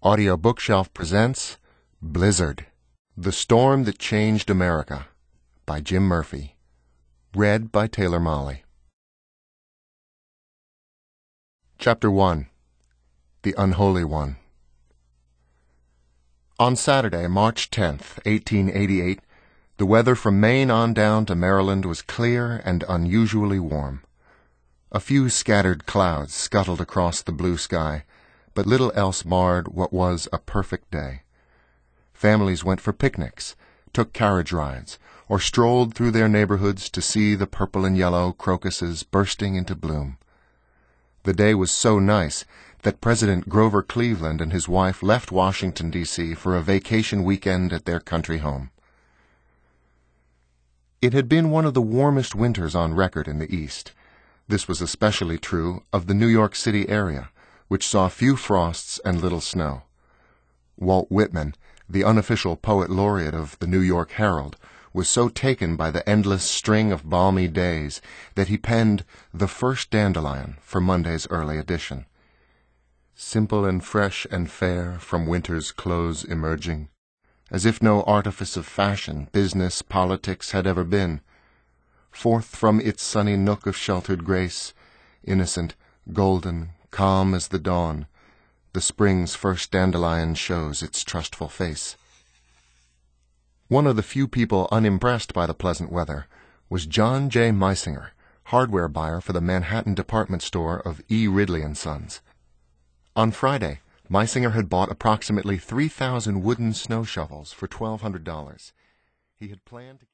Audio Bookshelf presents Blizzard, The Storm That Changed America by Jim Murphy. Read by Taylor Molly. Chapter 1. The Unholy One. On Saturday, March 10th, 1888, the weather from Maine on down to Maryland was clear and unusually warm. A few scattered clouds scuttled across the blue sky, but little else marred what was a perfect day. Families went for picnics, took carriage rides, or strolled through their neighborhoods to see the purple and yellow crocuses bursting into bloom. The day was so nice that President Grover Cleveland and his wife left Washington, D.C. for a vacation weekend at their country home. It had been one of the warmest winters on record in the East. This was especially true of the New York City area, which saw few frosts and little snow. Walt Whitman, the unofficial poet laureate of the New York Herald, was so taken by the endless string of balmy days that he penned The First Dandelion for Monday's early edition. Simple and fresh and fair from winter's close emerging, as if no artifice of fashion, business, politics had ever been. Forth from its sunny nook of sheltered grace, innocent, golden, calm as the dawn, the spring's first dandelion shows its trustful face. One of the few people unimpressed by the pleasant weather was John J. Meisinger, hardware buyer for the Manhattan department store of E. Ridley & Sons. On Friday, Meisinger had bought approximately 3,000 wooden snow shovels for $1,200. He had planned to